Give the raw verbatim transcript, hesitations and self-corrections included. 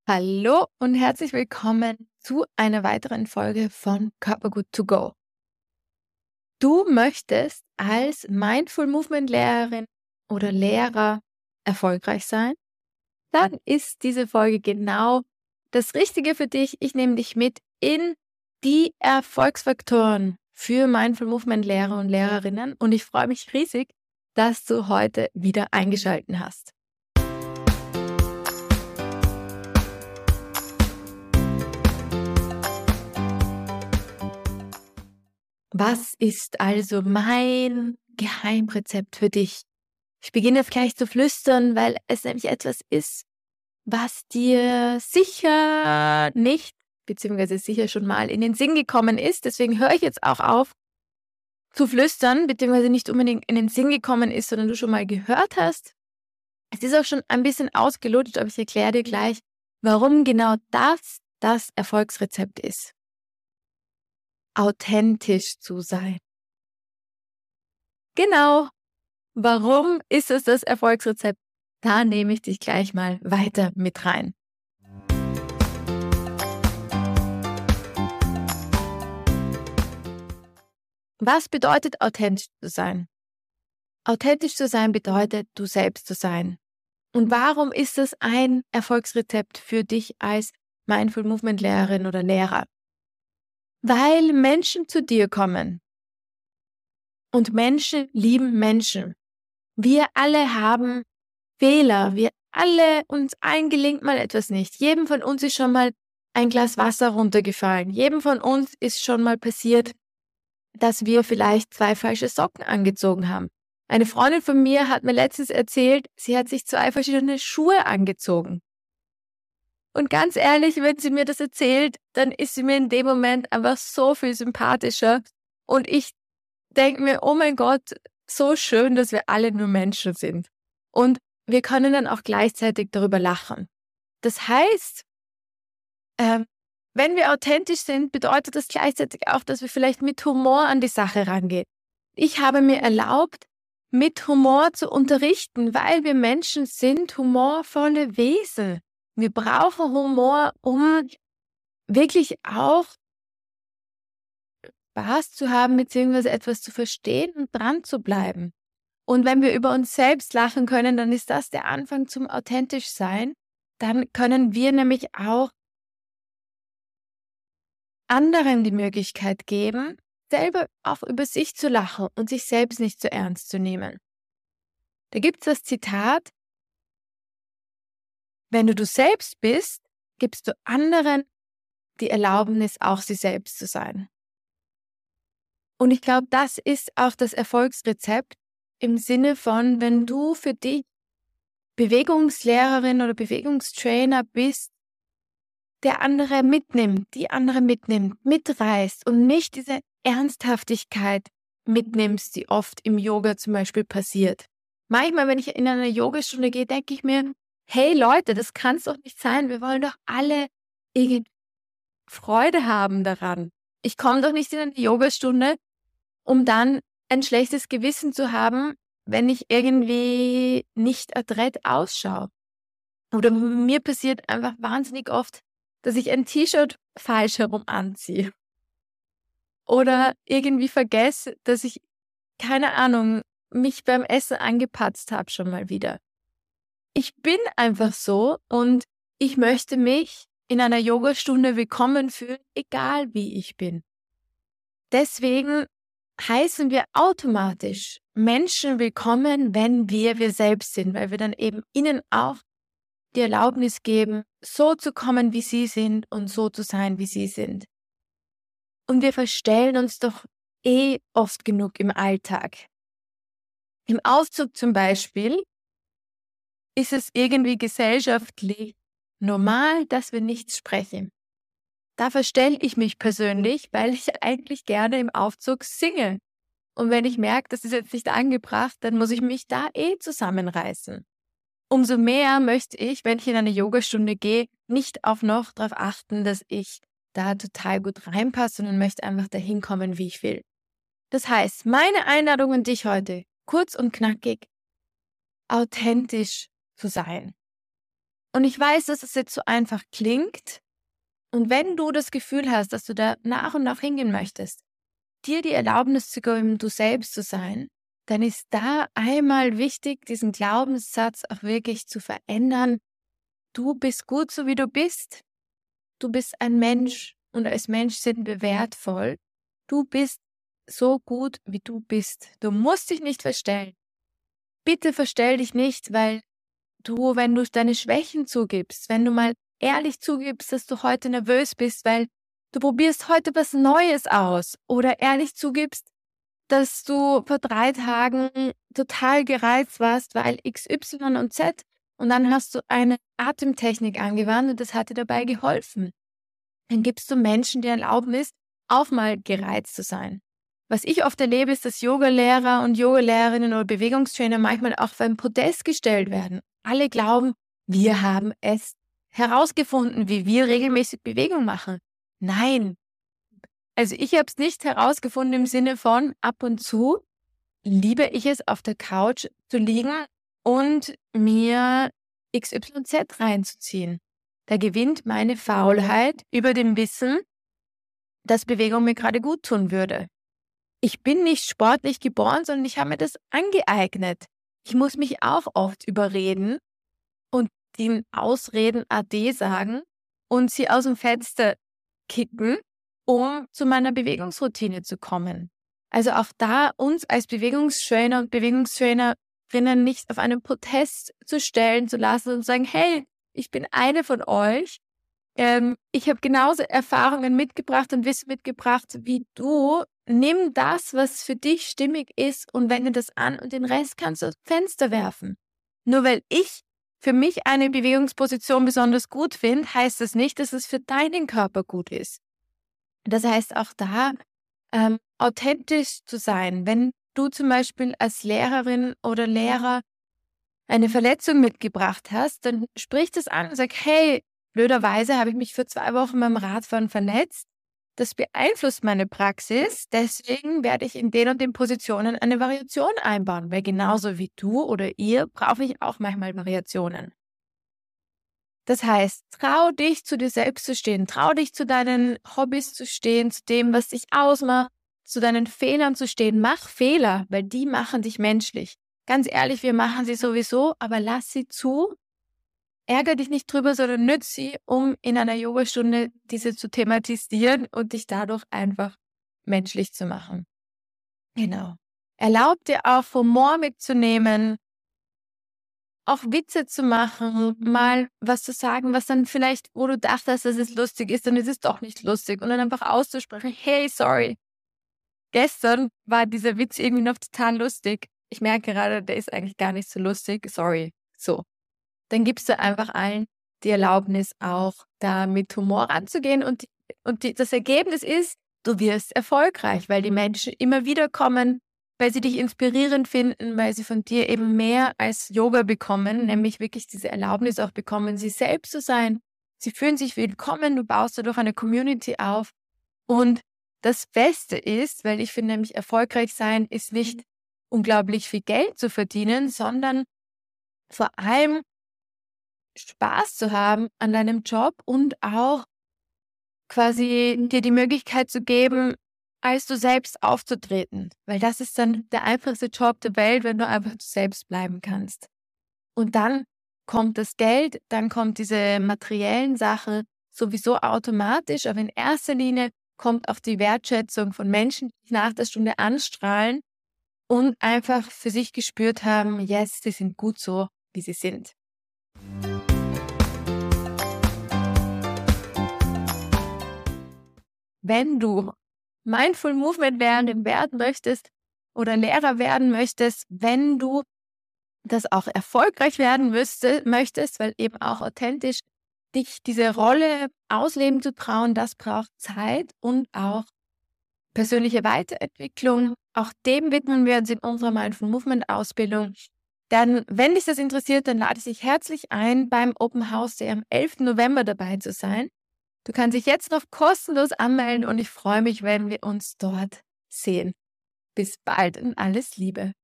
Hallo und herzlich willkommen zu einer weiteren Folge von Körpergut to go. Du möchtest als Mindful Movement Lehrerin oder Lehrer erfolgreich sein? Dann ist diese Folge genau das Richtige für dich. Ich nehme dich mit in die Erfolgsfaktoren für Mindful Movement Lehrer und Lehrerinnen und ich freue mich riesig, dass du heute wieder eingeschaltet hast. Was ist also mein Geheimrezept für dich? Ich beginne jetzt gleich zu flüstern, weil es nämlich etwas ist, was dir sicher nicht, beziehungsweise sicher schon mal in den Sinn gekommen ist. Deswegen höre ich jetzt auch auf zu flüstern, beziehungsweise nicht unbedingt in den Sinn gekommen ist, sondern du schon mal gehört hast. Es ist auch schon ein bisschen ausgelutscht, aber ich erkläre dir gleich, warum genau das das Erfolgsrezept ist. Authentisch zu sein. Genau. Warum ist es das Erfolgsrezept? Da nehme ich dich gleich mal weiter mit rein. Was bedeutet authentisch zu sein? Authentisch zu sein bedeutet, du selbst zu sein. Und warum ist es ein Erfolgsrezept für dich als Mindful Movement Lehrerin oder Lehrer? Weil Menschen zu dir kommen. Und Menschen lieben Menschen. Wir alle haben Fehler. Wir alle, uns allen gelingt mal etwas nicht. Jedem von uns ist schon mal ein Glas Wasser runtergefallen. Jedem von uns ist schon mal passiert, dass wir vielleicht zwei falsche Socken angezogen haben. Eine Freundin von mir hat mir letztens erzählt, sie hat sich zwei verschiedene Schuhe angezogen. Und ganz ehrlich, wenn sie mir das erzählt, dann ist sie mir in dem Moment einfach so viel sympathischer. Und ich denke mir, oh mein Gott, so schön, dass wir alle nur Menschen sind. Und wir können dann auch gleichzeitig darüber lachen. Das heißt, äh, wenn wir authentisch sind, bedeutet das gleichzeitig auch, dass wir vielleicht mit Humor an die Sache rangehen. Ich habe mir erlaubt, mit Humor zu unterrichten, weil wir Menschen sind humorvolle Wesen. Wir brauchen Humor, um wirklich auch Spaß zu haben, beziehungsweise etwas zu verstehen und dran zu bleiben. Und wenn wir über uns selbst lachen können, dann ist das der Anfang zum authentisch sein. Dann können wir nämlich auch anderen die Möglichkeit geben, selber auch über sich zu lachen und sich selbst nicht so ernst zu nehmen. Da gibt es das Zitat: Wenn du du selbst bist, gibst du anderen die Erlaubnis, auch sie selbst zu sein. Und ich glaube, das ist auch das Erfolgsrezept im Sinne von, wenn du für dich Bewegungslehrerin oder Bewegungstrainer bist, der andere mitnimmt, die andere mitnimmt, mitreißt und nicht diese Ernsthaftigkeit mitnimmst, die oft im Yoga zum Beispiel passiert. Manchmal, wenn ich in eine Yogastunde gehe, denke ich mir, hey Leute, das kann es doch nicht sein. Wir wollen doch alle irgendwie Freude haben daran. Ich komme doch nicht in eine Yogastunde, um dann ein schlechtes Gewissen zu haben, wenn ich irgendwie nicht adrett ausschaue. Oder mir passiert einfach wahnsinnig oft, dass ich ein T-Shirt falsch herum anziehe. Oder irgendwie vergesse, dass ich, keine Ahnung, mich beim Essen angepatzt habe schon mal wieder. Ich bin einfach so und ich möchte mich in einer Yogastunde willkommen fühlen, egal wie ich bin. Deswegen heißen wir automatisch Menschen willkommen, wenn wir wir selbst sind, weil wir dann eben ihnen auch die Erlaubnis geben, so zu kommen, wie sie sind und so zu sein, wie sie sind. Und wir verstellen uns doch eh oft genug im Alltag. Im Aufzug zum Beispiel ist es irgendwie gesellschaftlich normal, dass wir nichts sprechen. Da verstelle ich mich persönlich, weil ich eigentlich gerne im Aufzug singe. Und wenn ich merke, das ist jetzt nicht angebracht, dann muss ich mich da eh zusammenreißen. Umso mehr möchte ich, wenn ich in eine Yogastunde gehe, nicht auch noch darauf achten, dass ich da total gut reinpasse, sondern möchte einfach dahin kommen, wie ich will. Das heißt, meine Einladung an dich heute, kurz und knackig, authentisch zu sein. Und ich weiß, dass es jetzt so einfach klingt. Und wenn du das Gefühl hast, dass du da nach und nach hingehen möchtest, dir die Erlaubnis zu geben, du selbst zu sein, dann ist da einmal wichtig, diesen Glaubenssatz auch wirklich zu verändern. Du bist gut, so wie du bist. Du bist ein Mensch und als Mensch sind wir wertvoll. Du bist so gut, wie du bist. Du musst dich nicht verstellen. Bitte verstell dich nicht, weil du, wenn du deine Schwächen zugibst, wenn du mal ehrlich zugibst, dass du heute nervös bist, weil du probierst heute was Neues aus oder ehrlich zugibst, dass du vor drei Tagen total gereizt warst, weil X, Y und Z und dann hast du eine Atemtechnik angewandt und das hat dir dabei geholfen. Dann gibst du Menschen die Erlaubnis, auch mal gereizt zu sein. Was ich oft erlebe, ist, dass Yogalehrer und Yogalehrerinnen oder Bewegungstrainer manchmal auch auf ein Podest gestellt werden. Alle glauben, wir haben es herausgefunden, wie wir regelmäßig Bewegung machen. Nein. Also ich habe es nicht herausgefunden im Sinne von ab und zu liebe ich es, auf der Couch zu liegen und mir X Y Z reinzuziehen. Da gewinnt meine Faulheit über dem Wissen, dass Bewegung mir gerade gut tun würde. Ich bin nicht sportlich geboren, sondern ich habe mir das angeeignet. Ich muss mich auch oft überreden und den Ausreden ade sagen und sie aus dem Fenster kicken, um zu meiner Bewegungsroutine zu kommen. Also auch da uns als Bewegungstrainer und Bewegungstrainerinnen nicht auf einen Protest zu stellen zu lassen und sagen, hey, ich bin eine von euch. Ähm, ich habe genauso Erfahrungen mitgebracht und Wissen mitgebracht wie du. Nimm das, was für dich stimmig ist und wende das an und den Rest kannst du aus dem Fenster werfen. Nur weil ich für mich eine Bewegungsposition besonders gut finde, heißt das nicht, dass es für deinen Körper gut ist. Das heißt auch da, ähm, authentisch zu sein. Wenn du zum Beispiel als Lehrerin oder Lehrer eine Verletzung mitgebracht hast, dann sprich das an und sag, hey, blöderweise habe ich mich für zwei Wochen beim Radfahren verletzt. Das beeinflusst meine Praxis, deswegen werde ich in den und den Positionen eine Variation einbauen, weil genauso wie du oder ihr brauche ich auch manchmal Variationen. Das heißt, trau dich zu dir selbst zu stehen, trau dich zu deinen Hobbys zu stehen, zu dem, was dich ausmacht, zu deinen Fehlern zu stehen. Mach Fehler, weil die machen dich menschlich. Ganz ehrlich, wir machen sie sowieso, aber lass sie zu. Ärger dich nicht drüber, sondern nütz sie, um in einer Yogastunde diese zu thematisieren und dich dadurch einfach menschlich zu machen. Genau. Erlaub dir auch Humor mitzunehmen, auch Witze zu machen, mal was zu sagen, was dann vielleicht, wo du dachtest, dass es lustig ist, dann ist es doch nicht lustig. Und dann einfach auszusprechen, hey, sorry, gestern war dieser Witz irgendwie noch total lustig. Ich merke gerade, der ist eigentlich gar nicht so lustig, sorry. So. Dann gibst du einfach allen die Erlaubnis, auch da mit Humor ranzugehen. Und, und die, das Ergebnis ist, du wirst erfolgreich, weil die Menschen immer wieder kommen, weil sie dich inspirierend finden, weil sie von dir eben mehr als Yoga bekommen, nämlich wirklich diese Erlaubnis auch bekommen, sie selbst zu sein. Sie fühlen sich willkommen, du baust dadurch eine Community auf. Und das Beste ist, weil ich finde nämlich erfolgreich sein ist nicht unglaublich viel Geld zu verdienen, sondern vor allem Spaß zu haben an deinem Job und auch quasi dir die Möglichkeit zu geben, als du selbst aufzutreten. Weil das ist dann der einfachste Job der Welt, wenn du einfach du selbst bleiben kannst. Und dann kommt das Geld, dann kommt diese materiellen Sachen sowieso automatisch, aber in erster Linie kommt auch die Wertschätzung von Menschen, die nach der Stunde anstrahlen und einfach für sich gespürt haben, yes, sie sind gut so, wie sie sind. Wenn du Mindful Movement werden möchtest oder Lehrer werden möchtest, wenn du das auch erfolgreich werden müsste, möchtest, weil eben auch authentisch dich diese Rolle ausleben zu trauen, das braucht Zeit und auch persönliche Weiterentwicklung. Auch dem widmen wir uns in unserer Mindful Movement Ausbildung. Dann, wenn dich das interessiert, dann lade ich dich herzlich ein, beim Open House Day am elften November dabei zu sein. Du kannst dich jetzt noch kostenlos anmelden und ich freue mich, wenn wir uns dort sehen. Bis bald und alles Liebe.